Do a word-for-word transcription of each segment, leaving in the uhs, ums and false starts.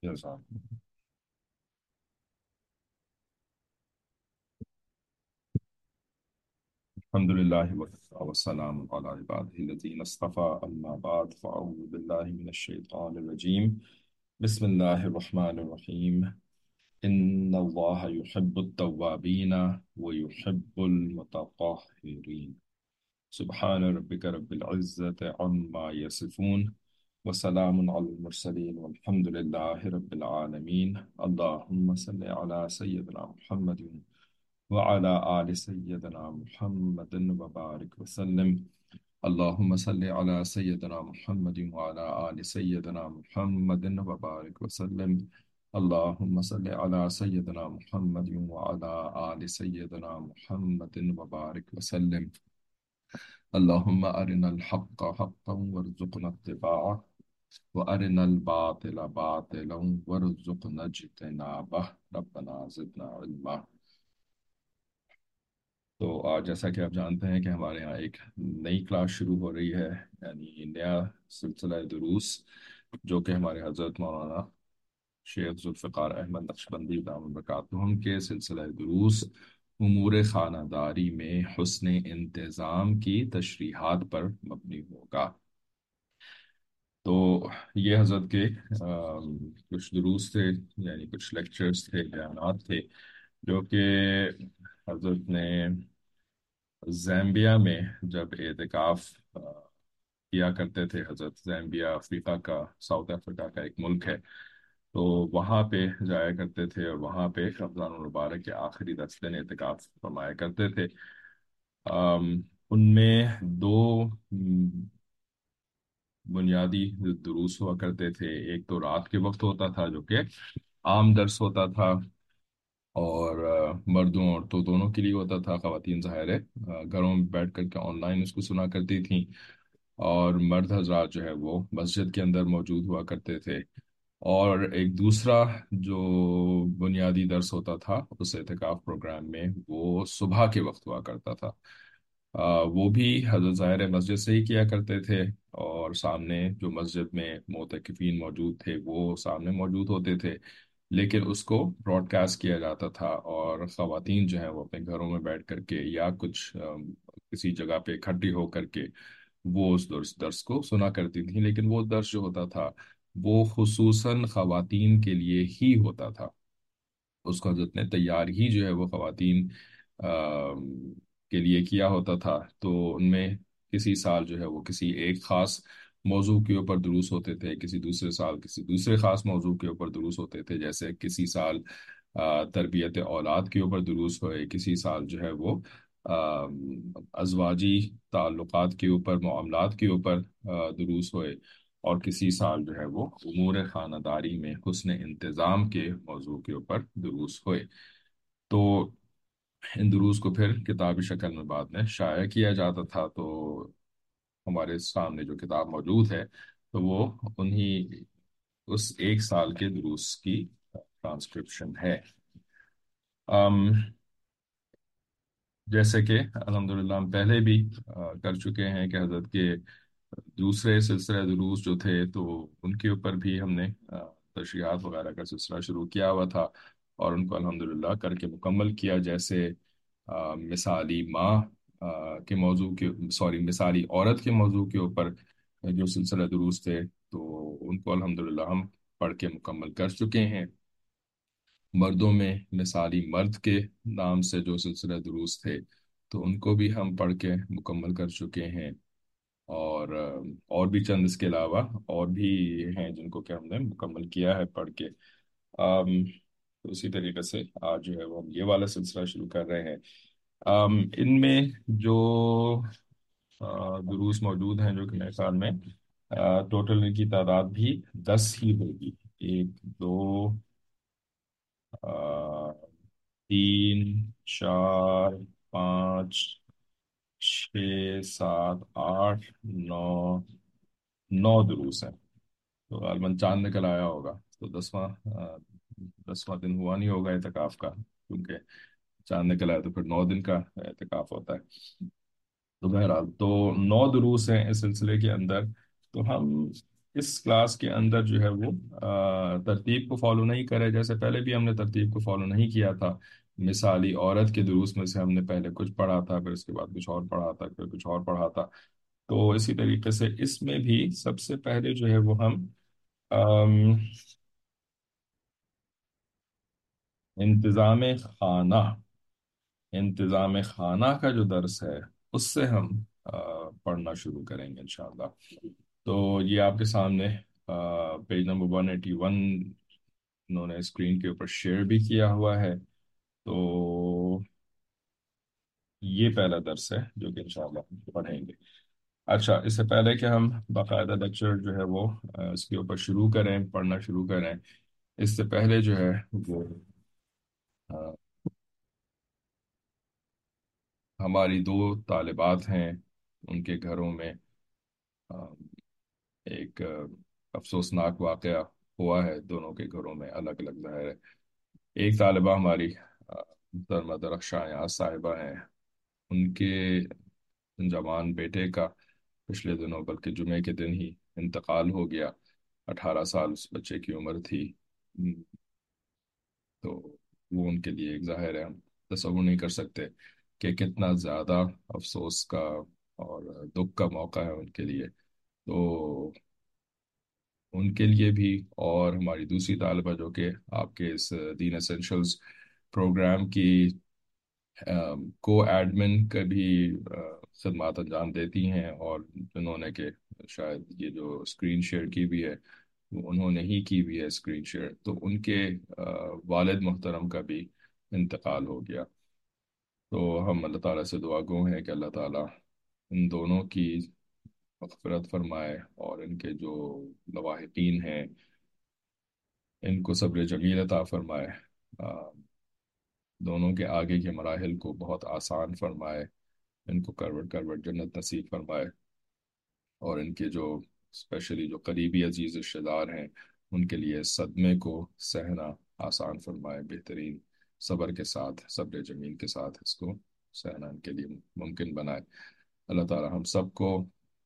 جزاک الحمد لله وكفى وسلام على عباده الذين اصطفى أما بعد فأعوذ بالله من الشيطان الرجيم بسم الله الرحمن الرحيم إن الله يحب التوابين ويحب المتطهرين سبحان ربك رب العزة عما يصفون وسلام على المرسلين والحمد لله رب العالمين اللهم صل على سيدنا محمد وعلى آل سيدنا محمد وبارك وسلم اللهم صل على سيدنا محمد وعلى آل سيدنا محمد وبارك وسلم اللهم صل على سيدنا محمد وعلى آل سيدنا محمد وبارك وسلم اللهم أرنا الحق حقا وارزقنا اتباعه وأرنا الباطل باطلا وارزقنا اجتنابه ربنا زدنا علما. تو آج جیسا کہ آپ جانتے ہیں کہ ہمارے یہاں ایک نئی کلاس شروع ہو رہی ہے، یعنی نیا سلسلہ دروس جو کہ ہمارے حضرت مولانا شیخ ذوالفقار احمد نقشبندی دامت برکاتہم کے سلسلہ دروس امور خانہ داری میں حسن انتظام کی تشریحات پر مبنی ہوگا. تو یہ حضرت کے آم، کچھ دروس تھے، یعنی کچھ لیکچرز تھے، بیانات تھے جو کہ حضرت نے زامبیا میں جب اعتکاف آ، کیا کرتے تھے. حضرت زامبیا افریقہ کا، ساؤتھ افریقہ کا ایک ملک ہے، تو وہاں پہ جایا کرتے تھے اور وہاں پہ رمضان المبارک کے آخری دس دن اعتکاف فرمایا کرتے تھے. آم، ان میں دو م، بنیادی دروس ہوا کرتے تھے. ایک تو رات کے وقت ہوتا تھا جو کہ عام درس ہوتا تھا، اور آ، مردوں عورتوں دونوں کے لیے ہوتا تھا. خواتین ظاہر ہے آ، گھروں میں بیٹھ کر کے آن لائن اس کو سنا کرتی تھیں، اور مرد حضرات جو ہے وہ مسجد کے اندر موجود ہوا کرتے تھے. اور ایک دوسرا جو بنیادی درس ہوتا تھا اس اعتکاف پروگرام میں، وہ صبح کے وقت ہوا کرتا تھا. آ، وہ بھی حضرت ظاہر مسجد سے ہی کیا کرتے تھے، اور سامنے جو مسجد میں معتکفین موجود تھے وہ سامنے موجود ہوتے تھے، لیکن اس کو براڈ کاسٹ کیا جاتا تھا، اور خواتین جو ہیں وہ اپنے گھروں میں بیٹھ کر کے یا کچھ آم، کسی جگہ پہ اکٹھی ہو کر کے وہ اس درس درس کو سنا کرتی تھیں. لیکن وہ درس جو ہوتا تھا وہ خصوصاً خواتین کے لیے ہی ہوتا تھا. اس کو حضرت نے تیار ہی جو ہے وہ خواتین آم، کے لیے کیا ہوتا تھا. تو ان میں کسی سال جو ہے وہ کسی ایک خاص موضوع کے اوپر دروس ہوتے تھے، کسی دوسرے سال کسی دوسرے خاص موضوع کے اوپر دروس ہوتے تھے. جیسے کسی سال آ، تربیت اولاد کے اوپر دروس ہوئے، کسی سال جو ہے وہ آم، ازواجی تعلقات کے اوپر، معاملات کے اوپر آ، دروس ہوئے، اور کسی سال جو ہے وہ امور خانہ داری میں حسن انتظام کے موضوع کے اوپر دروس ہوئے. تو ان دروس کو پھر کتابی شکل میں بعد میں شائع کیا جاتا تھا. تو ہمارے سامنے جو کتاب موجود ہے تو وہ انہی اس ایک سال کے دروس کی ٹرانسکرپشن ہے. ام جیسے کہ الحمدللہ ہم پہلے بھی آ، کر چکے ہیں کہ حضرت کے دوسرے سلسلہ دروس جو تھے تو ان کے اوپر بھی ہم نے آ، تشریحات وغیرہ کا سلسلہ شروع کیا ہوا تھا، اور ان کو الحمدللہ کر کے مکمل کیا. جیسے آ، مثالی ماں آ، کے موضوع کے سوری مثالی عورت کے موضوع کے اوپر جو سلسلہ دروس تھے تو ان کو الحمدللہ ہم پڑھ کے مکمل کر چکے ہیں. مردوں میں مثالی مرد کے نام سے جو سلسلہ دروس تھے تو ان کو بھی ہم پڑھ کے مکمل کر چکے ہیں. اور آ، اور بھی چند اس کے علاوہ اور بھی ہیں جن کو کہ ہم نے مکمل کیا ہے پڑھ کے. آم، تو اسی طریقے سے آج جو ہے وہ ہم یہ والا سلسلہ شروع کر رہے ہیں. آم، ان میں جو آ، دروس موجود ہیں جو کہ میرے خیال میں ٹوٹل ان کی تعداد بھی دس ہی ہوگی. ایک، دو، آ، تین، چار، پانچ، چھ، سات، آٹھ، نو، نو دروس ہیں. تو غالباً چاند نکل آیا ہوگا، تو دسواں آ، دسواں دن ہوا نہیں ہوگا اعتکاف کا، کیونکہ چاند نکل آیا تو پھر نو دن کا اعتکاف ہوتا ہے. تو بہرحال تو نو دروس ہیں اس سلسلے کے اندر. تو ہم اس کلاس کے اندر جو ہے وہ آ، ترتیب کو فالو نہیں کرے، جیسے پہلے بھی ہم نے ترتیب کو فالو نہیں کیا تھا۔ مثالی عورت کے دروس میں سے ہم نے پہلے کچھ پڑھا تھا، پھر اس کے بعد کچھ اور پڑھا تھا، پھر کچھ اور پڑھا تھا۔ تو اسی طریقے سے اس میں بھی سب سے پہلے جو ہے وہ ہم آم، انتظام خانہ انتظام خانہ کا جو درس ہے اس سے ہم آ، پڑھنا شروع کریں گے انشاءاللہ۔ تو یہ آپ کے سامنے page number one eighty one انہوں نے اسکرین کے اوپر شیئر بھی کیا ہوا ہے۔ تو یہ پہلا درس ہے جو کہ انشاءاللہ ہم پڑھیں گے۔ اچھا، اس سے پہلے کہ ہم باقاعدہ لیکچر جو ہے وہ آ، اس کے اوپر شروع کریں، پڑھنا شروع کریں، اس سے پہلے جو ہے وہ آ، ہماری دو طالبات ہیں، ان کے گھروں میں آ، ایک آ، افسوسناک واقعہ ہوا ہے، دونوں کے گھروں میں الگ الگ ظاہر ہے۔ ایک طالبہ ہماری آ، محترمہ درخشاں یاز صاحبہ ہیں، ان کے جوان بیٹے کا پچھلے دنوں بلکہ جمعے کے دن ہی انتقال ہو گیا۔ اٹھارہ سال اس بچے کی عمر تھی۔ ہم، تو وہ ان کے لیے ایک ظاہر ہے، ہم تصور نہیں کر سکتے کہ کتنا زیادہ افسوس کا اور دکھ کا موقع ہے ان کے لیے۔ تو ان کے لیے بھی، اور ہماری دوسری طالبہ جو کہ آپ کے اس دین اسینشلز پروگرام کی کو ایڈمن کا بھی آ، خدمات انجام دیتی ہیں، اور جنہوں نے کہ شاید یہ جو اسکرین شیئر کی بھی ہے وہ انہوں نے ہی کی بھی ہے اسکرین شیئر، تو ان کے آ، والد محترم کا بھی انتقال ہو گیا۔ تو ہم اللہ تعالیٰ سے دعا گو ہیں کہ اللہ تعالیٰ ان دونوں کی مغفرت فرمائے، اور ان کے جو لواحقین ہیں ان کو صبر جمیل عطا فرمائے، آ، دونوں کے آگے کے مراحل کو بہت آسان فرمائے، ان کو کروٹ کروٹ جنت نصیب فرمائے، اور ان کے جو اسپیشلی جو قریبی عزیز رشتہ دار ہیں ان کے لیے صدمے کو سہنا آسان فرمائے، بہترین صبر کے ساتھ، صبر جمیل کے ساتھ اس کو سہنا ان کے لیے ممکن بنائے۔ اللہ تعالی ہم سب کو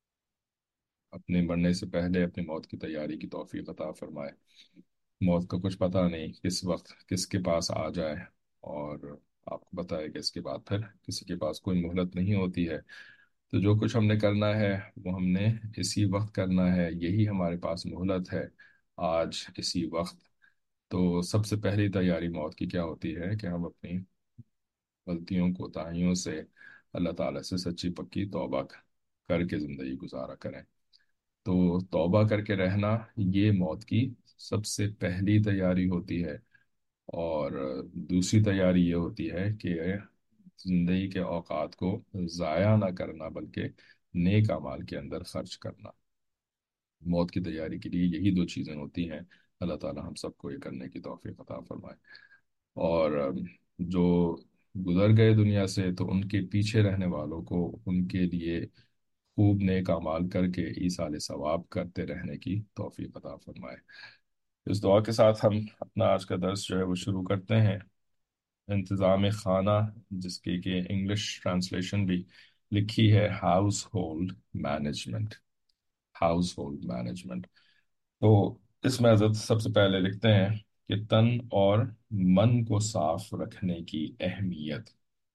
اپنے مرنے سے پہلے اپنی موت کی تیاری کی توفیق عطا فرمائے۔ موت کا کچھ پتہ نہیں کس وقت کس کے پاس آ جائے، اور آپ کو پتہ ہے کہ اس کے بعد پھر کسی کے پاس کوئی مہلت نہیں ہوتی ہے۔ تو جو کچھ ہم نے کرنا ہے وہ ہم نے اسی وقت کرنا ہے، یہی ہمارے پاس مہلت ہے آج اسی وقت۔ تو سب سے پہلی تیاری موت کی کیا ہوتی ہے کہ ہم اپنی غلطیوں کوتاہیوں سے اللہ تعالیٰ سے سچی پکی توبہ کر کے زندگی گزارا کریں۔ تو توبہ کر کے رہنا یہ موت کی سب سے پہلی تیاری ہوتی ہے، اور دوسری تیاری یہ ہوتی ہے کہ زندگی کے اوقات کو ضائع نہ کرنا بلکہ نیک اعمال کے اندر خرچ کرنا۔ موت کی تیاری کے لیے یہی دو چیزیں ہوتی ہیں۔ اللہ تعالی ہم سب کو یہ کرنے کی توفیق عطا فرمائے۔ اور ام، جو گزر گئے دنیا سے، تو ان کے پیچھے رہنے والوں کو ان کے لیے خوب نیک اعمال کر کے ایصال ثواب کرتے رہنے کی توفیق عطا فرمائے۔ اس دعا کے ساتھ ہم اپنا آج کا درس جو ہے وہ شروع کرتے ہیں۔ انتظام خانہ، جس کی کہ انگلش ٹرانسلیشن بھی لکھی ہے household management, household management. تو اس میں حضرت سب سے پہلے لکھتے ہیں کہ تن اور من کو صاف رکھنے کی اہمیت۔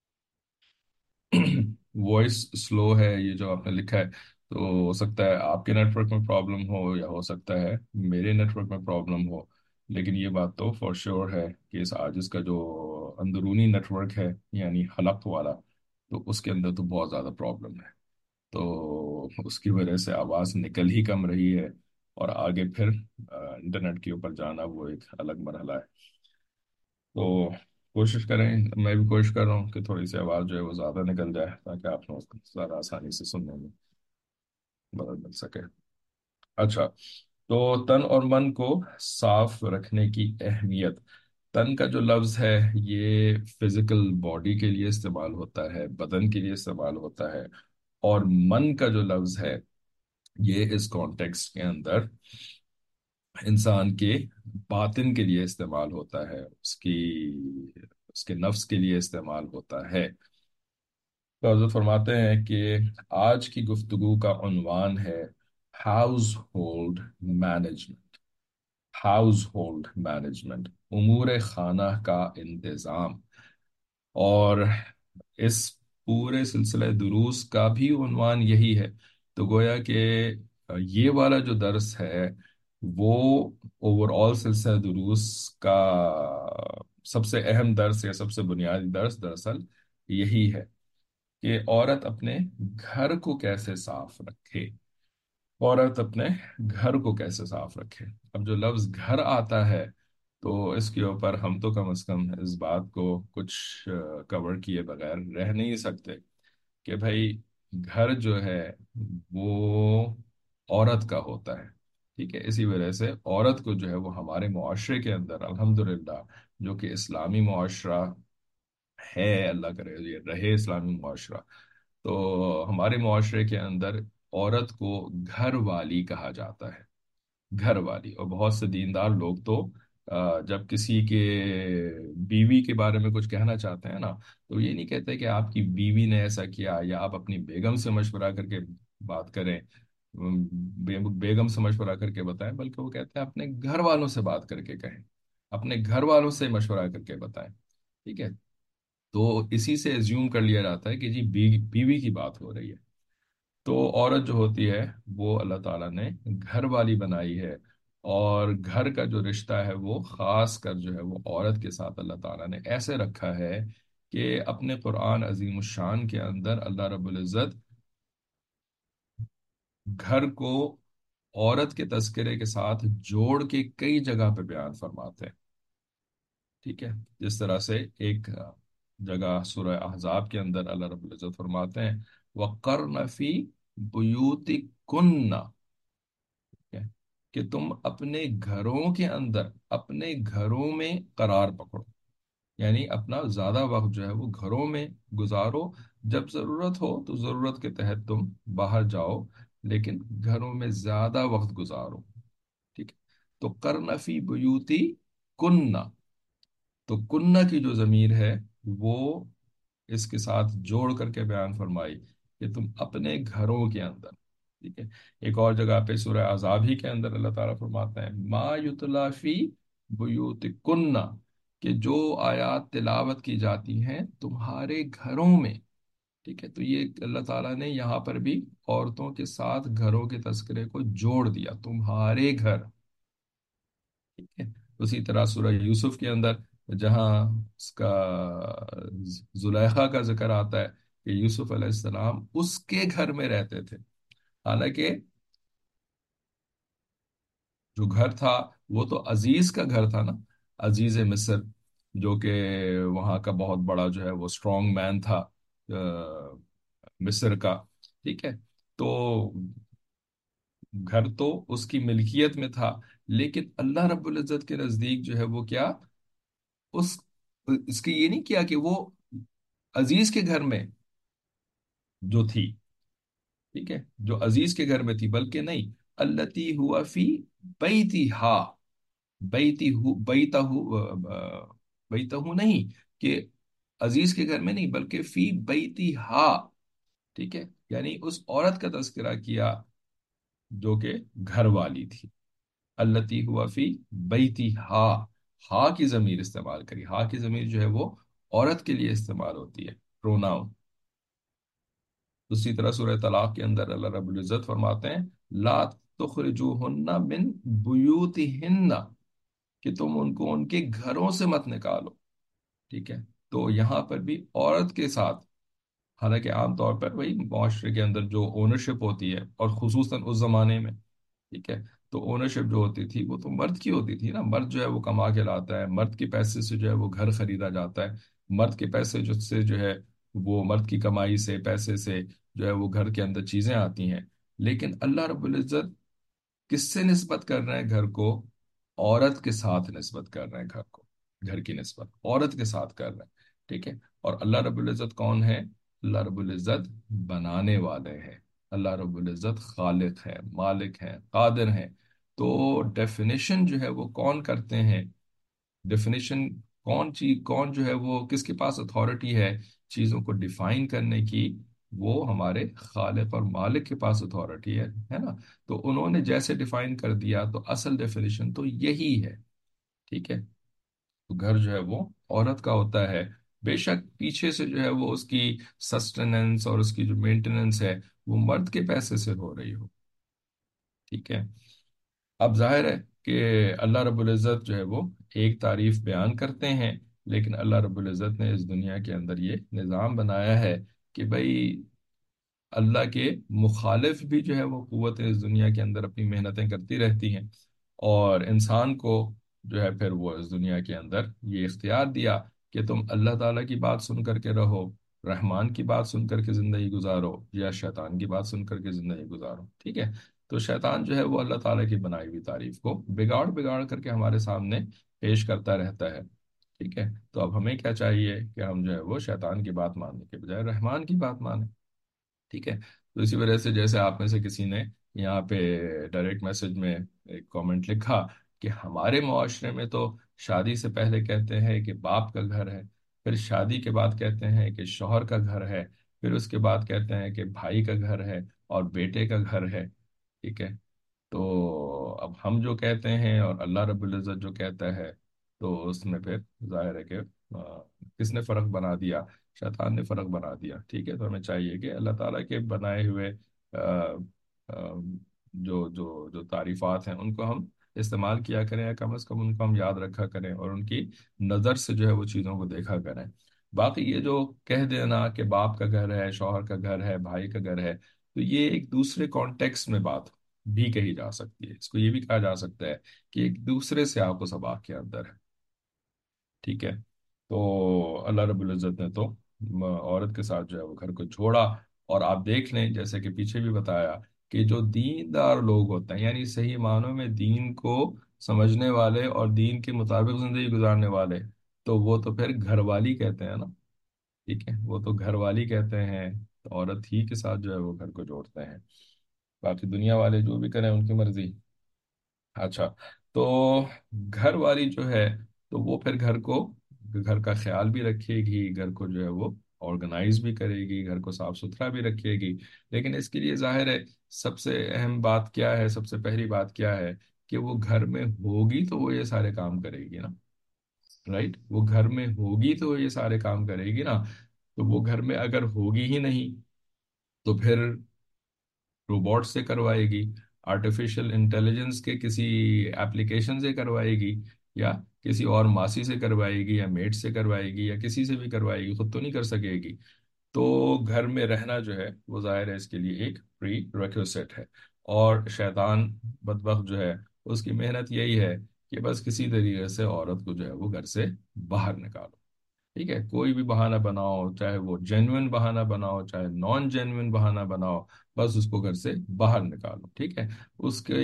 وائس سلو ہے یہ جو آپ نے لکھا ہے، تو ہو سکتا ہے آپ کے نیٹ ورک میں پرابلم ہو، یا ہو سکتا ہے میرے نیٹ ورک میں پرابلم ہو، لیکن یہ بات تو فور شیور ہے کہ اس عاجز کا جو اندرونی نیٹ ورک ہے، یعنی حلق والا، تو اس کے اندر تو بہت زیادہ پرابلم ہے۔ تو اس کی وجہ سے آواز نکل ہی کم رہی ہے، اور آگے پھر آ، انٹرنیٹ کے اوپر جانا وہ ایک الگ مرحلہ ہے۔ تو کوشش کریں، میں بھی کوشش کر رہا ہوں کہ تھوڑی سی آواز جو ہے وہ زیادہ نکل جائے تاکہ آپ لوگ کو زیادہ آسانی سے سننے میں مدد مل سکے۔ اچھا، تو تن اور من کو صاف رکھنے کی اہمیت۔ تن کا جو لفظ ہے یہ فزیکل باڈی کے لیے استعمال ہوتا ہے، بدن کے لیے استعمال ہوتا ہے، اور من کا جو لفظ ہے یہ اس کانٹیکسٹ کے اندر انسان کے باطن کے لیے استعمال ہوتا ہے، اس کی اس کے نفس کے لیے استعمال ہوتا ہے۔ تو حضرت فرماتے ہیں کہ آج کی گفتگو کا عنوان ہے household management. Household management, उमूर खाना का इंतज़ाम। और इस पूरे सिलसिले दुरूस का भी उन्वान यही है। तो गोया कि ये वाला जो दर्स है वो ओवरऑल सिलसिला दुरूस का सबसे अहम दर्स या सबसे बुनियादी दर्स दरअसल यही है कि औरत अपने घर को कैसे साफ रखे। औरत अपने घर को कैसे साफ रखे। अब जो लफ्ज घर आता है तो इसके ऊपर हम तो कम से कम इस बात को कुछ कवर किए बगैर रह नहीं सकते कि भाई घर जो है वो औरत का होता है। ठीक है, इसी वजह से औरत को जो है वो हमारे मुआशरे के अंदर अल्हम्दुलिल्लाह, जो कि इस्लामी मुआशरा है, अल्लाह करे ये रहे इस्लामी मुआशरा, तो हमारे मुआशरे के अंदर औरत को घर वाली कहा जाता है। घर वाली। और बहुत से दीनदार लोग तो अ, जब किसी के बीवी के बारे में कुछ कहना चाहते हैं ना, तो ये नहीं कहते कि आपकी बीवी ने ऐसा किया या आप अपनी बेगम से मशवरा करके बात करें, अम, बे, बेगम से मशवरा करके बताएं, बल्कि वो कहते हैं अपने घर वालों से बात करके कहें, अपने घर वालों से मशवरा करके बताएं। ठीक है, तो इसी से एज्यूम कर लिया जाता है कि जी बी, बीवी की बात हो रही है। तो औरत जो होती है वो अल्लाह ताला ने घर वाली बनाई है। और घर का जो रिश्ता है वो खास कर जो है वो औरत के साथ अल्लाह ताला ने ऐसे रखा है कि अपने कुरान अजीम शान के अंदर अल्लाह रब्बुल इज़्ज़त घर को औरत के तस्करे के साथ जोड़ के कई जगह पे बयान फरमाते हैं। ठीक है, जिस तरह से एक जगह सूरह अहज़ाब के अंदर अल्लाह रब्बुल इज़्ज़त फरमाते हैं वक़र्न फी बुयूतिकुन्ना, है कि तुम अपने घरों के अंदर अपने घरों में करार पकड़ो। यानी अपना ज्यादा वक्त जो है वो घरों में गुजारो। जब जरूरत हो तो जरूरत के तहत तुम बाहर जाओ, लेकिन घरों में ज्यादा वक्त गुजारो। ठीक है, तो करना फी बुयूती कुन्ना, तो कुन्ना की जो जमीर है वो इसके साथ जोड़ करके बयान फरमाई कि तुम अपने घरों के अंदर। ठीक है, एक और जगह पे सूरह अज़ाब ही के अंदर अल्लाह ताला फरमाते हैं मा युतला फी बुयूतिकुन्ना, कि जो आयात तिलावत की जाती हैं तुम्हारे घरों में। ठीक है, तो ये अल्लाह ताला ने यहाँ पर भी औरतों के साथ घरों के तस्करे को जोड़ दिया, तुम्हारे घर। ठीक है, उसी तरह सूरह यूसुफ के अंदर जहाँ उसका जुलेखा का जिक्र आता है कि यूसुफ अलैहिस्सलाम उसके घर में रहते थे। हालांकि जो घर था वो तो अजीज का घर था ना, अजीज मिस्र, जो कि वहाँ का बहुत बड़ा जो है वो स्ट्रॉन्ग मैन था अ, मिस्र का। ठीक है, तो घर तो उसकी मिल्कियत में था, लेकिन अल्लाह रब्बुल इज्जत के नजदीक जो है वो क्या, उस इसके ये नहीं किया कि वो अजीज के घर में जो थी, ठीक है, जो अजीज के घर में थी, बल्कि नहीं, अल्लती हुआ फी बैती हा, बैती हु बैता हु बैता हूँ नहीं, कि अजीज के घर में नहीं बल्कि फी बैती हा। ठीक है, यानी उस औरत का तस्करा किया जो कि घर वाली थी। अल्लती हुआ फी बैती हा, हा की जमीर इस्तेमाल करी। हा की जमीर जो है वो औरत के लिए इस्तेमाल होती है, प्रोनाउन। उसी तरह सूरह तलाक के अंदर अल्लाह रब्बुल इज्जत फरमाते हैं ला तुखरिजूहुन्ना मिन बुयूतिहिन्ना, कि तुम उनको उनके घरों से मत निकालो। ठीक है, तो यहाँ पर भी औरत के साथ, हालांकि आमतौर पर वही मुआशरे के अंदर जो ओनरशिप होती है और खुसूसन उस जमाने में, ठीक है, तो ओनरशिप जो होती थी वो तो मर्द की होती थी ना। मर्द जो है वो कमा के लाता है, मर्द के पैसे से जो है वो घर खरीदा जाता है, मर्द के पैसे जो से जो है वो मर्द की कमाई से पैसे से जो है वो घर के अंदर चीजें आती हैं। लेकिन अल्लाह रब्बुल इज्जत किससे निस्बत कर रहे हैं घर को? औरत के साथ निस्बत कर रहे हैं घर को। घर की निस्बत औरत के साथ कर रहे हैं। ठीक है, और अल्लाह रब्बुल इज्जत कौन है? अल्लाह रब्बुल इज्जत बनाने वाले हैं। अल्लाह रब्बुल इज्जत खालिक है, मालिक है, कादिर है। तो डेफिनेशन जो है वो कौन करते हैं? डेफिनेशन कौन चीज, कौन जो है वो किसके पास अथॉरिटी है चीजों को डिफाइन करने की? وہ ہمارے خالق اور مالک کے پاس اتھارٹی ہے ہے نا؟ تو انہوں نے جیسے ڈیفائن کر دیا تو اصل ڈیفینیشن تو یہی ہے، ٹھیک ہے؟ تو گھر جو ہے وہ عورت کا ہوتا ہے، بے شک پیچھے سے جو ہے وہ اس کی سسٹیننس اور اس کی جو مینٹیننس ہے وہ مرد کے پیسے سے ہو رہی ہو، ٹھیک ہے؟ اب ظاہر ہے کہ اللہ رب العزت جو ہے وہ ایک تعریف بیان کرتے ہیں، لیکن اللہ رب العزت نے اس دنیا کے اندر یہ نظام بنایا ہے کہ بھائی اللہ کے مخالف بھی جو ہے وہ قوتیں اس دنیا کے اندر اپنی محنتیں کرتی رہتی ہیں، اور انسان کو جو ہے پھر وہ اس دنیا کے اندر یہ اختیار دیا کہ تم اللہ تعالیٰ کی بات سن کر کے رہو، رحمان کی بات سن کر کے زندگی گزارو، یا شیطان کی بات سن کر کے زندگی گزارو، ٹھیک ہے؟ تو شیطان جو ہے وہ اللہ تعالیٰ کی بنائی ہوئی تعریف کو بگاڑ بگاڑ کر کے ہمارے سامنے پیش کرتا رہتا ہے، ٹھیک ہے؟ تو اب ہمیں کیا چاہیے کہ ہم جو ہے وہ شیطان کی بات ماننے کے بجائے رحمان کی بات مانیں، ٹھیک ہے؟ تو اسی وجہ سے جیسے آپ میں سے کسی نے یہاں پہ ڈائریکٹ میسج میں ایک کامنٹ لکھا کہ ہمارے معاشرے میں تو شادی سے پہلے کہتے ہیں کہ باپ کا گھر ہے، پھر شادی کے بعد کہتے ہیں کہ شوہر کا گھر ہے، پھر اس کے بعد کہتے ہیں کہ بھائی کا گھر ہے اور بیٹے کا گھر ہے، ٹھیک ہے؟ تو اب ہم جو کہتے ہیں اور اللہ رب العزت جو کہتا ہے، تو اس میں پھر ظاہر ہے کہ آ، کس نے فرق بنا دیا؟ شیطان نے فرق بنا دیا، ٹھیک ہے؟ تو ہمیں چاہیے کہ اللہ تعالیٰ کے بنائے ہوئے آ، آ، جو جو جو تعریفات ہیں ان کو ہم استعمال کیا کریں، یا کم از کم ان کو ہم یاد رکھا کریں اور ان کی نظر سے جو ہے وہ چیزوں کو دیکھا کریں۔ باقی یہ جو کہہ دینا کہ باپ کا گھر ہے، شوہر کا گھر ہے، بھائی کا گھر ہے، تو یہ ایک دوسرے کانٹیکس میں بات بھی کہی جا سکتی ہے، اس کو یہ بھی کہا جا سکتا ہے کہ ایک دوسرے سے آپ کو سباق کے اندر ہے، ٹھیک ہے؟ تو اللہ رب العزت نے تو م- عورت کے ساتھ جو ہے وہ گھر کو چھوڑا، اور آپ دیکھ لیں جیسے کہ پیچھے بھی بتایا کہ جو دیندار لوگ ہوتے ہیں، یعنی صحیح معنوں میں دین کو سمجھنے والے اور دین کے مطابق زندگی گزارنے والے، تو وہ تو پھر گھر والی کہتے ہیں نا، ٹھیک ہے؟ وہ تو گھر والی کہتے ہیں، تو عورت ہی کے ساتھ جو ہے وہ گھر کو جوڑتے ہیں، باقی دنیا والے جو بھی کریں ان کی مرضی۔ اچھا، تو گھر والی جو ہے تو وہ پھر گھر کو گھر کا خیال بھی رکھے گی، گھر کو جو ہے وہ آرگنائز بھی کرے گی، گھر کو صاف ستھرا بھی رکھے گی، لیکن اس کے لیے ظاہر ہے سب سے اہم بات کیا ہے، سب سے پہلی بات کیا ہے کہ وہ گھر میں ہوگی تو وہ یہ سارے کام کرے گی نا، رائٹ؟ وہ گھر میں ہوگی تو وہ یہ سارے کام کرے گی نا، تو وہ گھر میں اگر ہوگی ہی نہیں تو پھر روبوٹ سے کروائے گی، آرٹیفیشل انٹیلیجنس کے کسی ایپلیکیشن سے کروائے گی، یا کسی اور ماسی سے کروائے گی، یا میڈ سے کروائے گی، یا کسی سے بھی کروائے گی، خود تو نہیں کر سکے گی۔ تو گھر میں رہنا جو ہے وہ ظاہر ہے اس کے لیے ایک پری ریکویسٹ ہے، اور شیطان بدبخت جو ہے اس کی محنت یہی ہے کہ بس کسی طریقے سے عورت کو جو ہے وہ گھر سے باہر نکالو، ٹھیک ہے؟ کوئی بھی بہانہ بناؤ، چاہے وہ جینوین بہانہ بناؤ چاہے نان جینوین بہانہ بناؤ، بس اس کو گھر سے باہر نکالو، ٹھیک ہے؟ اس کے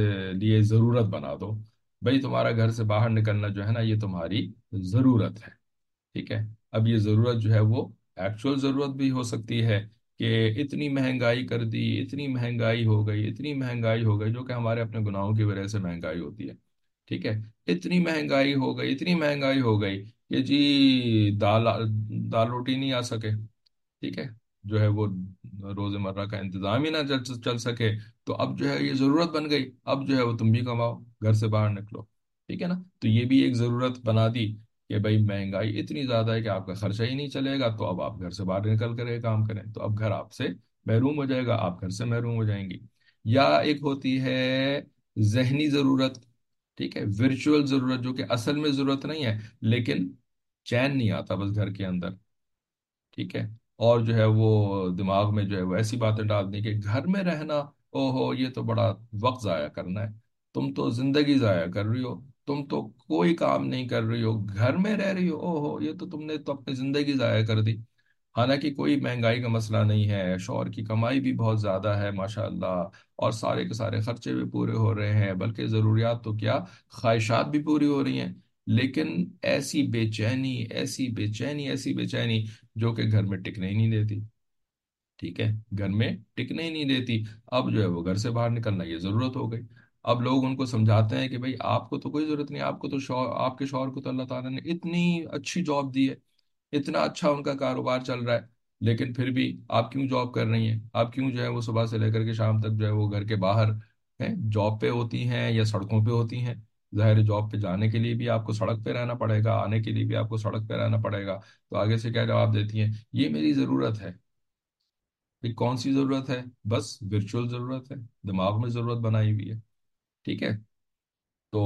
لیے ضرورت بنا دو، بھئی تمہارا گھر سے باہر نکلنا جو ہے نا یہ تمہاری ضرورت ہے، ٹھیک ہے؟ اب یہ ضرورت جو ہے وہ ایکچوئل ضرورت بھی ہو سکتی ہے کہ اتنی مہنگائی کر دی، اتنی مہنگائی ہو گئی، اتنی مہنگائی ہو گئی، جو کہ ہمارے اپنے گناہوں کی وجہ سے مہنگائی ہوتی ہے، ٹھیک ہے؟ اتنی مہنگائی ہو گئی، اتنی مہنگائی ہو گئی کہ جی دال دال روٹی نہیں آ سکے، ٹھیک ہے؟ جو ہے وہ روز مرہ کا انتظام ہی نہ چل چل سکے، تو اب جو ہے یہ ضرورت بن گئی، اب جو ہے وہ تم بھی کماؤ، گھر سے باہر نکلو، ٹھیک ہے نا؟ تو یہ بھی ایک ضرورت بنا دی کہ بھائی مہنگائی اتنی زیادہ ہے کہ آپ کا خرچہ ہی نہیں چلے گا، تو اب آپ گھر سے باہر نکل کر یہ کام کریں، تو اب گھر آپ سے محروم ہو جائے گا، آپ گھر سے محروم ہو جائیں گی۔ یا ایک ہوتی ہے ذہنی ضرورت، ٹھیک ہے؟ ورچوئل ضرورت، جو کہ اصل میں ضرورت نہیں ہے، لیکن چین نہیں آتا بس گھر کے اندر، ٹھیک ہے؟ اور جو ہے وہ دماغ میں جو ہے وہ ایسی باتیں ڈال دیں کہ گھر میں رہنا، او ہو یہ تو بڑا وقت ضائع کرنا ہے، تم تو زندگی ضائع کر رہی ہو، تم تو کوئی کام نہیں کر رہی ہو، گھر میں رہ رہی ہو، او ہو یہ تو تم نے تو اپنی زندگی ضائع کر دی۔ حالانکہ کوئی مہنگائی کا مسئلہ نہیں ہے، شوہر کی کمائی بھی بہت زیادہ ہے ماشاء اللہ، اور سارے کے سارے خرچے بھی پورے ہو رہے ہیں، بلکہ ضروریات تو کیا، خواہشات بھی پوری ہو رہی ہیں، لیکن ایسی بے چینی، ایسی بے چینی، ایسی بے چینی جو کہ گھر میں ٹکنے ہی نہیں دیتی، ٹھیک ہے؟ گھر میں ٹکنے ہی نہیں دیتی۔ اب جو ہے وہ گھر سے باہر نکلنا یہ ضرورت ہو گئی۔ اب لوگ ان کو سمجھاتے ہیں کہ بھئی آپ کو تو کوئی ضرورت نہیں، آپ کو تو شوہر، آپ کے شوہر کو تو اللہ تعالیٰ نے اتنی اچھی جاب دی ہے، اتنا اچھا ان کا کاروبار چل رہا ہے، لیکن پھر بھی آپ کیوں جاب کر رہی ہیں؟ آپ کیوں جو ہے وہ صبح سے لے کر کے شام تک جو ہے وہ گھر کے باہر ہیں، جاب پہ ہوتی ہیں یا سڑکوں پہ ہوتی ہیں؟ ظاہر ہے جاب پہ جانے کے لیے بھی آپ کو سڑک پہ رہنا پڑے گا، آنے کے لیے بھی آپ کو سڑک پہ رہنا پڑے گا، تو آگے سے کیا جواب دیتی ہیں؟ یہ میری ضرورت ہے۔ یہ کون سی ضرورت ہے؟ بس ورچوئل ضرورت ہے، دماغ میں ضرورت بنائی ہوئی ہے، ٹھیک ہے؟ تو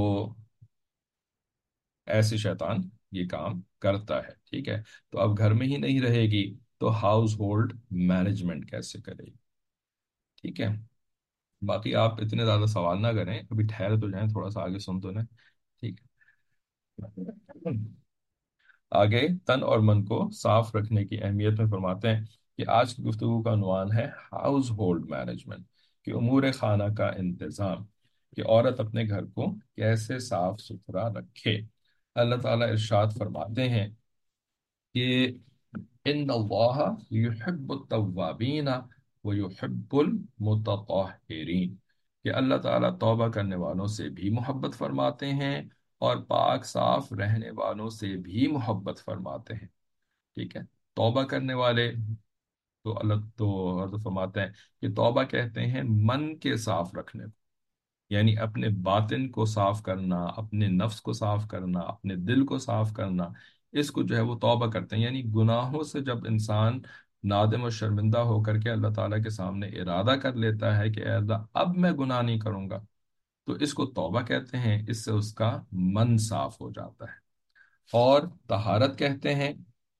ایسے شیطان یہ کام کرتا ہے، ٹھیک ہے؟ تو اب گھر میں ہی نہیں رہے گی تو ہاؤس ہولڈ مینجمنٹ کیسے کرے گی؟ ٹھیک ہے؟ باقی آپ اتنے زیادہ سوال نہ کریں، ابھی ٹھہر تو جائیں، تھوڑا سا آگے سن تو لیں، ٹھیک ہے؟ آگے تن اور من کو صاف رکھنے کی اہمیت میں فرماتے ہیں کہ آج کی گفتگو کا عنوان ہے ہاؤس ہولڈ مینجمنٹ، کہ امور خانہ کا انتظام، کہ عورت اپنے گھر کو کیسے صاف ستھرا رکھے۔ اللہ تعالیٰ ارشاد فرماتے ہیں کہ ان اللہ یحب التوابین ویحب المتطہرین، کہ اللہ تعالیٰ توبہ کرنے والوں سے بھی محبت فرماتے ہیں اور پاک صاف رہنے والوں سے بھی محبت فرماتے ہیں، ٹھیک ہے؟ توبہ کرنے والے تو اللہ تو اور تو فرماتے ہیں کہ توبہ کہتے ہیں من کے صاف رکھنے کو، یعنی اپنے باطن کو صاف کرنا، اپنے نفس کو صاف کرنا، اپنے دل کو صاف کرنا، اس کو جو ہے وہ توبہ کرتے ہیں۔ یعنی گناہوں سے جب انسان نادم و شرمندہ ہو کر کے اللہ تعالیٰ کے سامنے ارادہ کر لیتا ہے کہ اے اللہ اب میں گناہ نہیں کروں گا، تو اس کو توبہ کہتے ہیں، اس سے اس کا من صاف ہو جاتا ہے۔ اور طہارت کہتے ہیں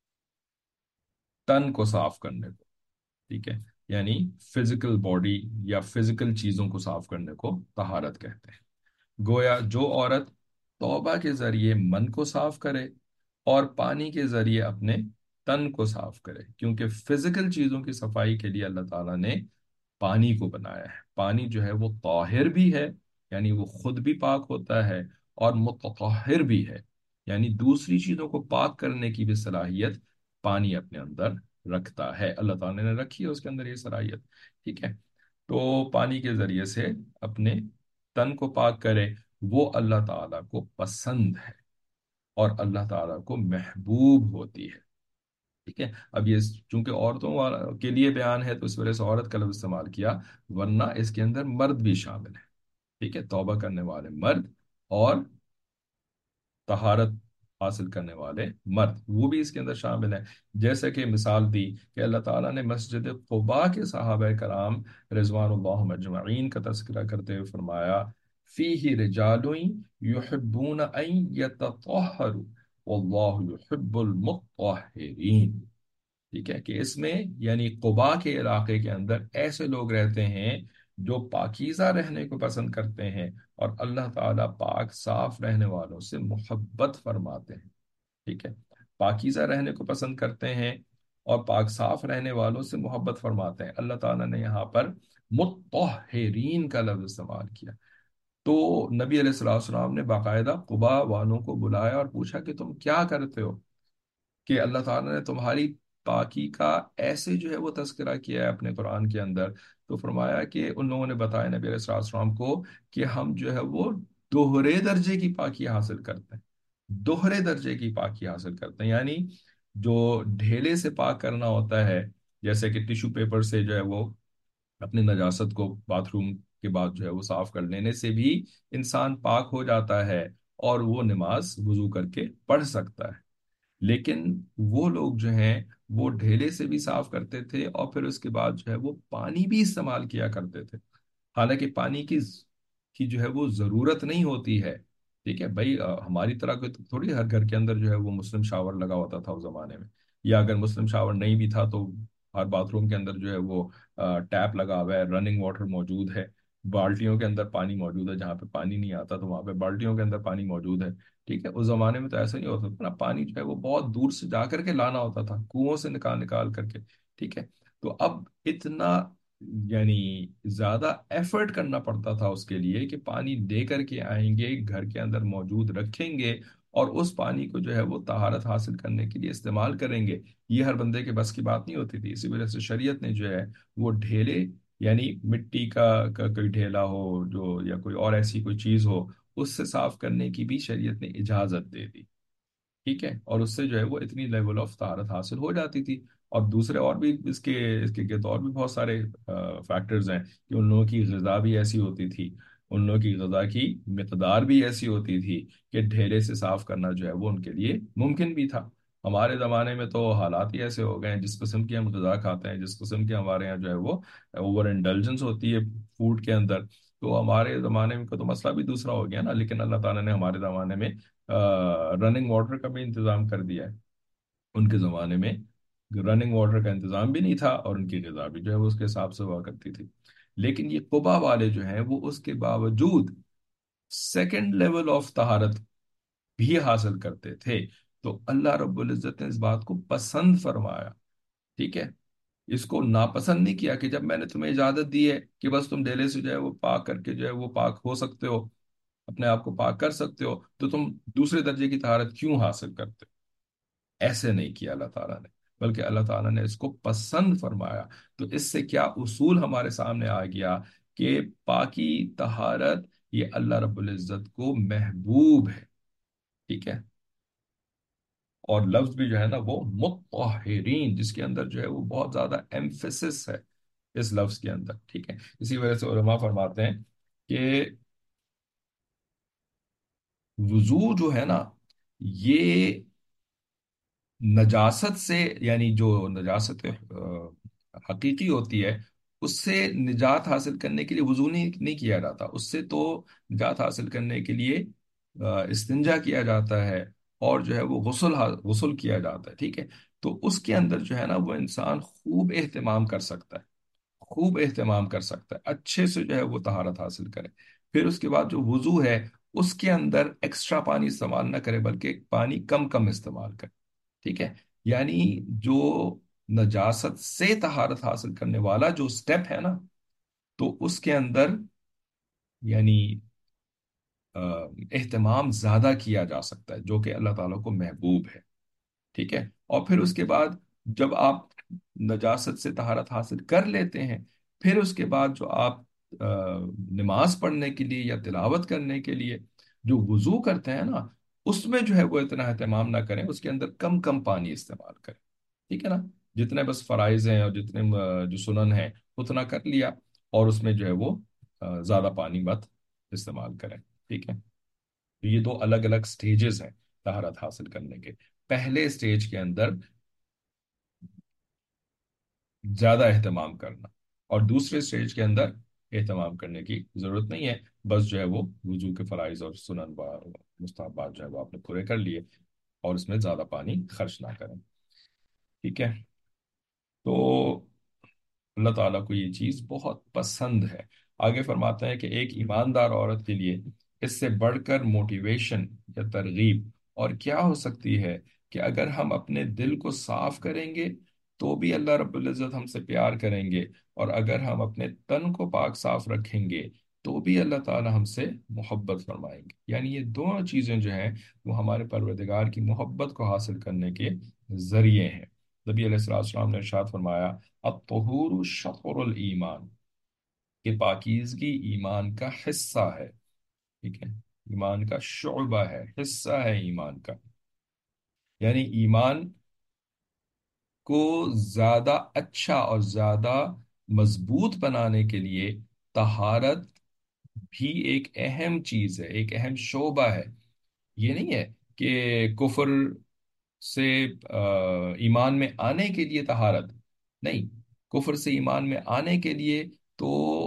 تن کو صاف کرنے کو، ٹھیک ہے؟ یعنی فزیکل باڈی یا فزیکل چیزوں کو صاف کرنے کو طہارت کہتے ہیں۔ گویا جو عورت توبہ کے ذریعے من کو صاف کرے اور پانی کے ذریعے اپنے تن کو صاف کرے، کیونکہ فزیکل چیزوں کی صفائی کے لیے اللہ تعالیٰ نے پانی کو بنایا ہے۔ پانی جو ہے وہ طاہر بھی ہے، یعنی وہ خود بھی پاک ہوتا ہے، اور متطہر بھی ہے، یعنی دوسری چیزوں کو پاک کرنے کی بھی صلاحیت پانی اپنے اندر رکھتا ہے، اللہ تعالیٰ نے رکھی ہے اس کے اندر یہ صلاحیت، ٹھیک ہے؟ تو پانی کے ذریعے سے اپنے تن کو پاک کرے، وہ اللہ تعالیٰ کو پسند ہے اور اللہ تعالیٰ کو محبوب ہوتی ہے، ٹھیک ہے؟ اب یہ چونکہ عورتوں والا- کے لیے بیان ہے تو اس وجہ سے عورت کا لفظ استعمال کیا، ورنہ اس کے اندر مرد بھی شامل ہے، ٹھیک ہے؟ توبہ کرنے والے مرد اور طہارت حاصل کرنے والے مرد، وہ بھی اس کے اندر شامل ہیں۔ جیسے کہ مثال دی کہ اللہ تعالیٰ نے مسجد قباء کے صحابہ کرام رضوان اللہ مجمعین کا تذکرہ کرتے ہوئے فرمایا فیہ رجال یحبون ان یتطہروا واللہ یحب المطہرین، ٹھیک ہے؟ کہ اس میں یعنی قباء کے علاقے کے اندر ایسے لوگ رہتے ہیں جو پاکیزہ رہنے کو پسند کرتے ہیں، اور اللہ تعالیٰ پاک صاف رہنے والوں سے محبت فرماتے ہیں، ٹھیک ہے؟ پاکیزہ رہنے کو پسند کرتے ہیں اور پاک صاف رہنے والوں سے محبت فرماتے ہیں۔ اللہ تعالیٰ نے یہاں پر مطہرین کا لفظ استعمال کیا، تو نبی علیہ الصلوۃ والسلام نے باقاعدہ قباء والوں کو بلایا اور پوچھا کہ تم کیا کرتے ہو، کہ اللہ تعالیٰ نے تمہاری پاکی کا ایسے جو ہے وہ تذکرہ کیا ہے اپنے قرآن کے اندر؟ تو فرمایا کہ ان لوگوں نے بتایا نبی علیہ الصلوۃ والسلام کو کہ ہم جو ہے وہ دوہرے درجے کی پاکی حاصل کرتے ہیں، دوہرے درجے کی پاکی حاصل کرتے ہیں، یعنی جو ڈھیلے سے پاک کرنا ہوتا ہے، جیسے کہ ٹیشو پیپر سے جو ہے وہ اپنے نجاست کو باتھ روم کے بعد جو ہے وہ صاف کر لینے سے بھی انسان پاک ہو جاتا ہے اور وہ نماز وضو کر کے پڑھ سکتا ہے۔ لیکن وہ لوگ جو ہیں وہ ڈھیلے سے بھی صاف کرتے تھے اور پھر اس کے بعد جو ہے وہ پانی بھی استعمال کیا کرتے تھے، حالانکہ پانی کی کی جو ہے وہ ضرورت نہیں ہوتی ہے، ٹھیک ہے بھائی؟ آ، ہماری طرح کوئی تھوڑی ہر گھر کے اندر جو ہے وہ مسلم شاور لگا ہوتا تھا اس زمانے میں، یا اگر مسلم شاور نہیں بھی تھا تو ہر باتھ روم کے اندر جو ہے وہ ٹیپ لگا ہوا ہے، رننگ واٹر موجود ہے، بالٹیوں کے اندر پانی موجود ہے، جہاں پہ پانی نہیں آتا تو وہاں پہ بالٹیوں کے اندر پانی موجود ہے، ٹھیک ہے؟ اس زمانے میں تو ایسا نہیں ہوتا تھا نا، پانی جو ہے وہ بہت دور سے جا کر کے لانا ہوتا تھا، کنووں سے نکال نکال کر کے، ٹھیک ہے؟ تو اب اتنا یعنی زیادہ ایفرٹ کرنا پڑتا تھا اس کے لیے کہ پانی دے کر کے آئیں گے، گھر کے اندر موجود رکھیں گے اور اس پانی کو جو ہے وہ طہارت حاصل کرنے کے لیے استعمال کریں گے، یہ ہر بندے کے بس کی بات نہیں ہوتی تھی۔ اسی وجہ سے شریعت نے جو ہے وہ ڈھیلے، یعنی مٹی کا کا کوئی ڈھیلا ہو جو یا کوئی اور ایسی کوئی چیز ہو، اس سے صاف کرنے کی بھی شریعت نے اجازت دے دی، ٹھیک ہے؟ اور اس سے جو ہے وہ اتنی لیول آف طہارت حاصل ہو جاتی تھی، اور دوسرے اور بھی اس کے اس کے کے تو اور بھی بہت سارے فیکٹرز ہیں کہ ان لوگوں کی غذا بھی ایسی ہوتی تھی، ان لوگوں کی غذا کی مقدار بھی ایسی ہوتی تھی کہ ڈھیلے سے صاف کرنا جو ہے وہ ان کے لیے ممکن بھی تھا۔ ہمارے زمانے میں تو حالات ہی ایسے ہو گئے ہیں، جس قسم کی ہم غذا کھاتے ہیں، جس قسم کے ہمارے یہاں جو ہے وہ اوور انڈلجنس ہوتی ہے فوڈ کے اندر، تو ہمارے زمانے میں کا تو مسئلہ بھی دوسرا ہو گیا نا، لیکن اللہ تعالیٰ نے ہمارے زمانے میں رننگ واٹر کا بھی انتظام کر دیا ہے۔ ان کے زمانے میں رننگ واٹر کا انتظام بھی نہیں تھا، اور ان کی غذا بھی جو ہے وہ اس کے حساب سے ہوا کرتی تھی۔ لیکن یہ قبا والے جو ہیں وہ اس کے باوجود سیکنڈ لیول آف طہارت بھی حاصل کرتے تھے، تو اللہ رب العزت نے اس بات کو پسند فرمایا، ٹھیک ہے؟ اس کو ناپسند نہیں کیا کہ جب میں نے تمہیں اجازت دی ہے کہ بس تم ڈیلے سے جو ہے وہ پاک کر کے جو ہے وہ پاک ہو سکتے ہو، اپنے آپ کو پاک کر سکتے ہو، تو تم دوسرے درجے کی طہارت کیوں حاصل کرتے ہو؟ ایسے نہیں کیا اللہ تعالیٰ نے، بلکہ اللہ تعالیٰ نے اس کو پسند فرمایا۔ تو اس سے کیا اصول ہمارے سامنے آ گیا کہ پاکی طہارت یہ اللہ رب العزت کو محبوب ہے، ٹھیک ہے؟ اور لفظ بھی جو ہے نا وہ مطہرین، جس کے اندر جو ہے وہ بہت زیادہ ایمفیسس ہے اس لفظ کے اندر، ٹھیک ہے؟ اسی وجہ سے علماء فرماتے ہیں کہ وضو جو ہے نا یہ نجاست سے، یعنی جو نجاست آ، حقیقی ہوتی ہے، اس سے نجات حاصل کرنے کے لیے وضو نہیں نہیں کیا جاتا، اس سے تو نجات حاصل کرنے کے لیے آ، استنجا کیا جاتا ہے، اور جو ہے وہ غسل حا- غسل کیا جاتا ہے، ٹھیک ہے؟ تو اس کے اندر جو ہے نا وہ انسان خوب اہتمام کر سکتا ہے، خوب اہتمام کر سکتا ہے، اچھے سے جو ہے وہ طہارت حاصل کرے۔ پھر اس کے بعد جو وضو ہے اس کے اندر ایکسٹرا پانی استعمال نہ کرے، بلکہ پانی کم کم استعمال کرے، ٹھیک ہے؟ یعنی جو نجاست سے طہارت حاصل کرنے والا جو سٹیپ ہے نا، تو اس کے اندر یعنی آ، اہتمام زیادہ کیا جا سکتا ہے، جو کہ اللہ تعالیٰ کو محبوب ہے، ٹھیک ہے؟ اور پھر اس کے بعد جب آپ نجاست سے طہارت حاصل کر لیتے ہیں، پھر اس کے بعد جو آپ آ، نماز پڑھنے کے لیے یا تلاوت کرنے کے لیے جو وضو کرتے ہیں نا، اس میں جو ہے وہ اتنا اہتمام نہ کریں، اس کے اندر کم کم پانی استعمال کریں، ٹھیک ہے نا؟ جتنے بس فرائض ہیں اور جتنے آ، جو سنن ہیں اتنا کر لیا، اور اس میں جو ہے وہ آ، زیادہ پانی مت استعمال کریں، ٹھیک ہے؟ تو یہ دو الگ الگ سٹیجز ہیں طہارت حاصل کرنے کے۔ پہلے سٹیج کے اندر زیادہ اہتمام کرنا، اور دوسرے سٹیج کے اندر اہتمام کرنے کی ضرورت نہیں ہے، بس جو ہے وہ وضو کے فرائض اور سنن با مستحبات جو ہے وہ آپ نے پورے کر لیے، اور اس میں زیادہ پانی خرچ نہ کریں، ٹھیک ہے؟ تو اللہ تعالیٰ کو یہ چیز بہت پسند ہے۔ آگے فرماتے ہیں کہ ایک ایماندار عورت کے لیے اس سے بڑھ کر موٹیویشن یا ترغیب اور کیا ہو سکتی ہے کہ اگر ہم اپنے دل کو صاف کریں گے تو بھی اللہ رب العزت ہم سے پیار کریں گے، اور اگر ہم اپنے تن کو پاک صاف رکھیں گے تو بھی اللہ تعالیٰ ہم سے محبت فرمائیں گے۔ یعنی یہ دونوں چیزیں جو ہیں وہ ہمارے پروردگار کی محبت کو حاصل کرنے کے ذریعے ہیں۔ نبی علیہ الصلوۃ والسلام نے ارشاد فرمایا الطہور شطر الایمان، کہ پاکیزگی ایمان کا حصہ ہے، ٹھیک ہے؟ ایمان کا شعبہ ہے، حصہ ہے ایمان کا۔ یعنی ایمان کو زیادہ اچھا اور زیادہ مضبوط بنانے کے لیے طہارت بھی ایک اہم چیز ہے، ایک اہم شعبہ ہے۔ یہ نہیں ہے کہ کفر سے آ، ایمان میں آنے کے لیے طہارت نہیں، کفر سے ایمان میں آنے کے لیے تو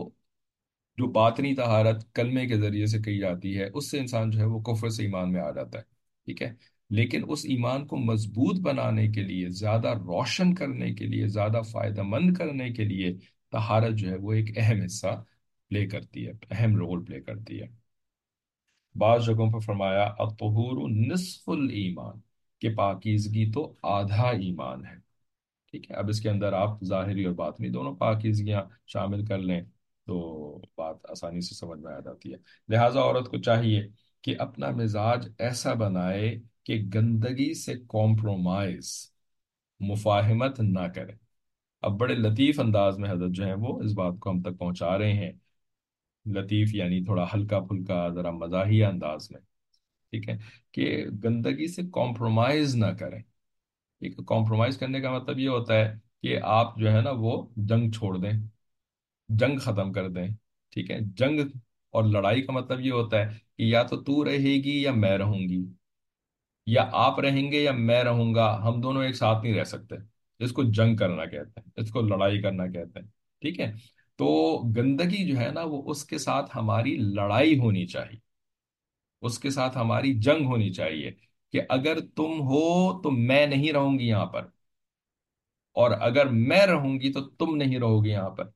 جو باطنی طہارت کلمے کے ذریعے سے کی جاتی ہے اس سے انسان جو ہے وہ کفر سے ایمان میں آ جاتا ہے، ٹھیک ہے؟ لیکن اس ایمان کو مضبوط بنانے کے لیے، زیادہ روشن کرنے کے لیے، زیادہ فائدہ مند کرنے کے لیے طہارت جو ہے وہ ایک اہم حصہ پلے کرتی ہے، اہم رول پلے کرتی ہے۔ بعض جگہوں پر فرمایا الطہور نصف الایمان، کہ پاکیزگی تو آدھا ایمان ہے، ٹھیک ہے؟ اب اس کے اندر آپ ظاہری اور باطنی دونوں پاکیزگیاں شامل کر لیں تو بات آسانی سے سمجھ میں آ جاتی ہے۔ لہٰذا عورت کو چاہیے کہ اپنا مزاج ایسا بنائے کہ گندگی سے کمپرومائز، مفاہمت نہ کرے۔ اب بڑے لطیف انداز میں حضرت جو ہیں وہ اس بات کو ہم تک پہنچا رہے ہیں، لطیف یعنی تھوڑا ہلکا پھلکا، ذرا مزاحیہ انداز میں، ٹھیک ہے؟ کہ گندگی سے کمپرومائز نہ کریں، ठीक है, कॉम्प्रोमाइज करने का मतलब ये होता है कि आप जो है ना वो जंग छोड़ दें, जंग खत्म कर दें। ठीक है, जंग और लड़ाई का मतलब ये होता है कि या तो तू रहेगी या मैं रहूंगी, या आप रहेंगे या मैं रहूंगा, हम दोनों एक साथ नहीं रह सकते। इसको जंग करना कहते हैं, इसको लड़ाई करना कहते हैं। ठीक है, तो गंदगी जो है ना वो उसके साथ हमारी लड़ाई होनी चाहिए, उसके साथ हमारी जंग होनी चाहिए, कि अगर तुम हो तो मैं नहीं रहूंगी यहां पर, और अगर मैं रहूंगी तो तुम नहीं रहोगे यहां पर।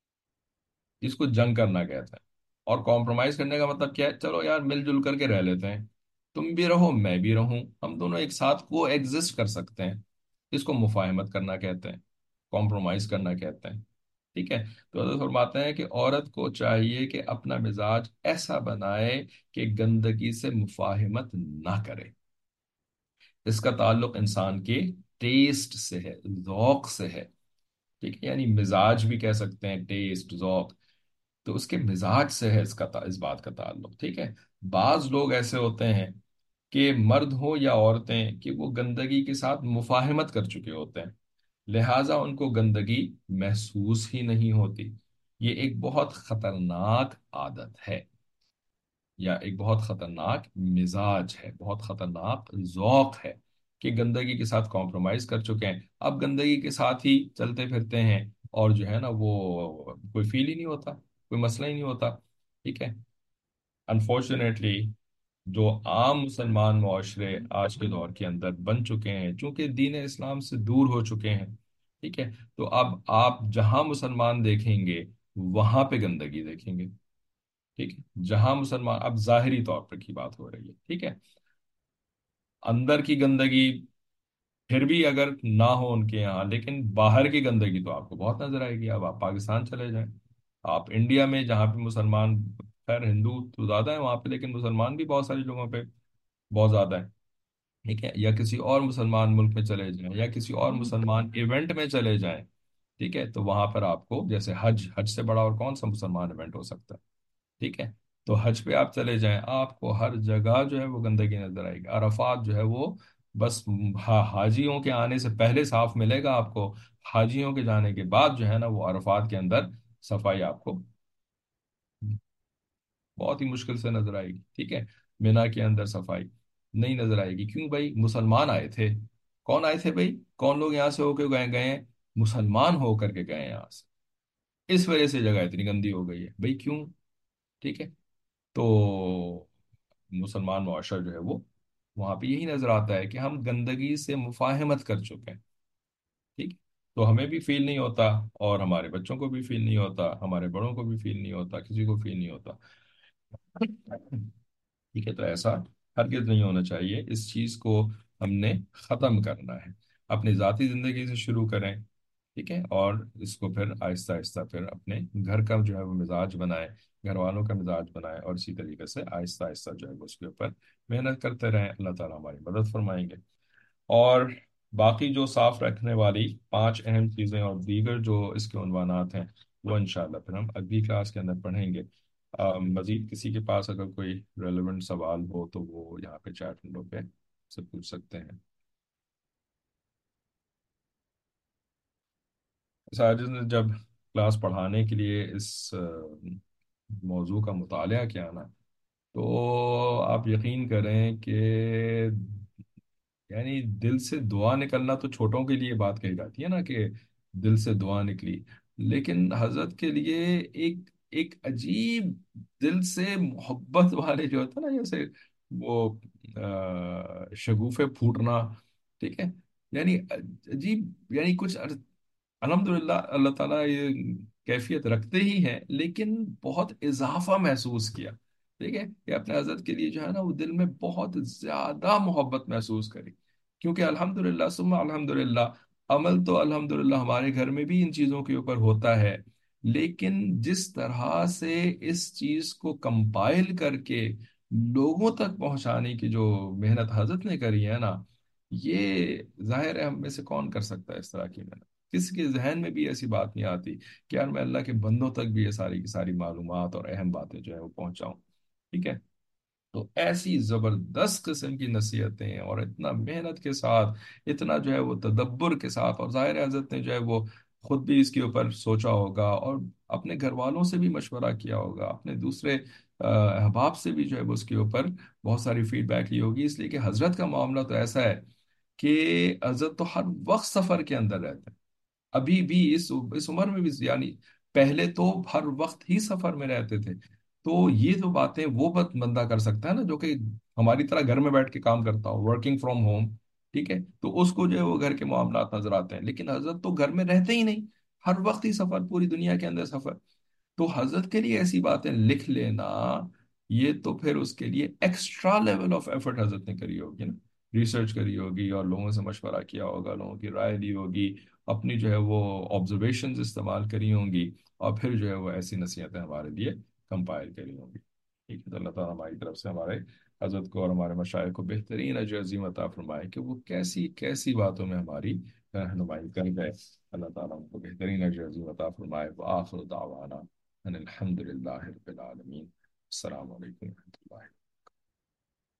इसको जंग करना कहते हैं। और कॉम्प्रोमाइज करने का मतलब क्या है, चलो यार मिलजुल करके रह लेते हैं, तुम भी रहो मैं भी रहूं, हम दोनों एक साथ को एग्जिस्ट कर सकते हैं। इसको मुफाहमत करना कहते हैं, कॉम्प्रोमाइज करना कहते हैं। ठीक है, तो हज़रत फरमाते हैं कि औरत को चाहिए कि अपना मिजाज ऐसा बनाए कि गंदगी से मुफाहमत ना करे। इसका ताल्लुक इंसान के टेस्ट से है, जौक से है। ठीक है, यानी मिजाज भी कह सकते हैं, टेस्ट जौक, तो उसके मिजाज से है इसका ता, इस बात का ताल्लुक। ठीक है, बाज लोग ऐसे होते हैं कि मर्द हो या औरतें, कि वो गंदगी के साथ मुफाहमत कर चुके होते हैं, लिहाजा उनको गंदगी महसूस ही नहीं होती। ये एक बहुत खतरनाक आदत है, या एक बहुत खतरनाक मिजाज है, बहुत खतरनाक जौक है, कि गंदगी के साथ कॉम्प्रोमाइज कर चुके हैं, अब गंदगी के साथ ही चलते फिरते हैं, और जो है ना वो कोई फील ही नहीं होता, कोई मसला ही नहीं होता। ठीक है, अनफॉर्चुनेटली जो आम मुसलमान मुआशरे आज के दौर के अंदर बन चुके हैं, चूंकि दीन इस्लाम से दूर हो चुके हैं। ठीक है, तो अब आप जहां मुसलमान देखेंगे वहां पे गंदगी देखेंगे। ठीक है, जहां मुसलमान, अब जाहिरी तौर पर की बात हो रही है, ठीक है, अंदर की गंदगी फिर भी अगर ना हो उनके यहाँ, लेकिन बाहर की गंदगी तो आपको बहुत नजर आएगी। अब आप पाकिस्तान चले जाएं, आप इंडिया में जहाँ पे मुसलमान, खैर हिंदू तो ज्यादा है वहां पे, लेकिन मुसलमान भी बहुत सारी जगहों पे बहुत ज्यादा है। ठीक है, या किसी और मुसलमान मुल्क में चले जाएं, या किसी और मुसलमान इवेंट में चले जाएं, ठीक है, तो वहां पर आपको, जैसे हज, हज से बड़ा और कौन सा मुसलमान इवेंट हो सकता है। ठीक है, तो हज पे आप चले जाएं, आपको हर जगह जो है वो गंदगी नजर आएगी। अरफात जो है वो बस हा, हाजियों के आने से पहले साफ मिलेगा आपको, हाजियों के जाने के बाद जो है ना वो अरफात के अंदर सफाई आपको बहुत ही मुश्किल से नजर आएगी। ठीक है, मीना के अंदर सफाई नहीं नजर आएगी। क्यों भाई, मुसलमान आए थे। कौन आए थे भाई, कौन लोग यहाँ से होके गए गए हैं, मुसलमान होकर के गए हैं यहाँ से, इस वजह से जगह इतनी गंदी हो गई है भाई, क्यों। ठीक है, तो मुसलमान मुआशरा जो है वो, वहां पे यही नजर आता है कि हम गंदगी से मुफाहमत कर चुके हैं। ठीक, तो हमें भी फील नहीं होता, और हमारे बच्चों को भी फील नहीं होता, हमारे बड़ों को भी फील नहीं होता, किसी को फील नहीं होता। ठीक है, तो ऐसा हरगिज नहीं होना चाहिए, इस चीज को हमने खत्म करना है। अपनी जाती जिंदगी से शुरू करें। ठीक है, और इसको फिर आहिस्ता आहिस्ता फिर अपने घर का जो है वो मिजाज बनाए, घर वालों का मिजाज बनाए, और इसी तरीके से आहिस्ता आहिस्ता जो है वो उसके ऊपर मेहनत करते रहें, अल्लाह ताला हमारी मदद फरमाएंगे। और बाकी जो साफ रखने वाली पांच अहम चीज़ें और दीगर जो इसके उन्वानात हैं, वो इंशाल्लाह फिर हम अगली क्लास के अंदर पढ़ेंगे। अ, मजीद किसी के पास अगर कोई रेलेवेंट सवाल हो तो वो यहाँ पे चैट विंडो पे से पूछ सकते हैं। साजिद ने जब क्लास पढ़ाने के लिए इस अ, मौजू का मुतालिया किया ना, तो आप यकीन करें कि यानी दिल से दुआ निकलना, तो छोटों के लिए बात कही जाती है ना कि दिल से दुआ निकली, लेकिन हजरत के लिए एक एक अजीब दिल से मोहब्बत वाले जो होता है ना, जैसे वो अ, शगुफे फूटना। ठीक है, यानी अजीब, यानी कुछ, अल्हम्दुलिल्लाह अल्लाह ताला ये कैफियत रखते ही हैं, लेकिन बहुत इजाफा महसूस किया। ठीक है, कि अपने हजरत के लिए जो है ना वो दिल में बहुत ज्यादा मोहब्बत महसूस करी। क्योंकि अल्हम्दुलिल्लाह सुम्मा अल्हम्दुलिल्लाह, अमल तो अल्हम्दुलिल्लाह हमारे घर में भी इन चीजों के ऊपर होता है, लेकिन जिस तरह से इस चीज को कंपाइल करके लोगों तक पहुंचाने की जो मेहनत हजरत ने करी है ना, ये जाहिर है हम में से कौन कर सकता है इस तरह की मेहनत। किसी के जहन में भी ऐसी बात नहीं आती कि यार मैं अल्लाह के बंदों तक भी ये सारी की सारी मालूमात और अहम बातें जो है वो पहुंचाऊं। ठीक है, تو ایسی زبردست قسم کی نصیحتیں اور اتنا محنت کے ساتھ، اتنا جو ہے وہ تدبر کے ساتھ، اور ظاہر ہے حضرت نے جو ہے وہ خود بھی اس کے اوپر سوچا ہوگا، اور اپنے گھر والوں سے بھی مشورہ کیا ہوگا، اپنے دوسرے آ، احباب سے بھی جو ہے وہ اس کے اوپر بہت ساری فیڈ بیک لی ہوگی، اس لیے کہ حضرت کا معاملہ تو ایسا ہے کہ حضرت تو ہر وقت سفر کے اندر رہتے ہیں، ابھی بھی اس اس عمر میں بھی، یعنی پہلے تو ہر وقت ہی سفر میں رہتے تھے۔ تو یہ جو باتیں وہ بت بندہ کر سکتا ہے نا جو کہ ہماری طرح گھر میں بیٹھ کے کام کرتا ہو، ورکنگ فرام ہوم، ٹھیک ہے، تو اس کو جو ہے وہ گھر کے معاملات نظر آتے ہیں، لیکن حضرت تو گھر میں رہتے ہی نہیں، ہر وقت ہی سفر، پوری دنیا کے اندر سفر۔ تو حضرت کے لیے ایسی باتیں لکھ لینا، یہ تو پھر اس کے لیے ایکسٹرا لیول آف ایفرٹ حضرت نے کری ہوگی نا، ریسرچ کری ہوگی اور لوگوں سے مشورہ کیا ہوگا، لوگوں کی رائے لی ہوگی، اپنی جو ہے وہ آبزرویشنز استعمال کری ہوں گی، اور پھر جو ہے وہ ایسی نصیحتیں ہمارے لیے کمپائل کری ہوں گی۔ ٹھیک ہے، تو اللہ تعالیٰ ہماری طرف سے ہمارے حضرت کو اور ہمارے مشائخ کو بہترین اجر عظیم عطا فرمائے کہ وہ کیسی کیسی باتوں میں ہماری رہنمائی کر گئے۔ اللہ تعالیٰ ہم کو بہترین اجر عظیم عطا فرمائے۔ وآخر دعوانا ان الحمد للہ رب العالمین۔ السلام علیکم و رحمۃ اللہ۔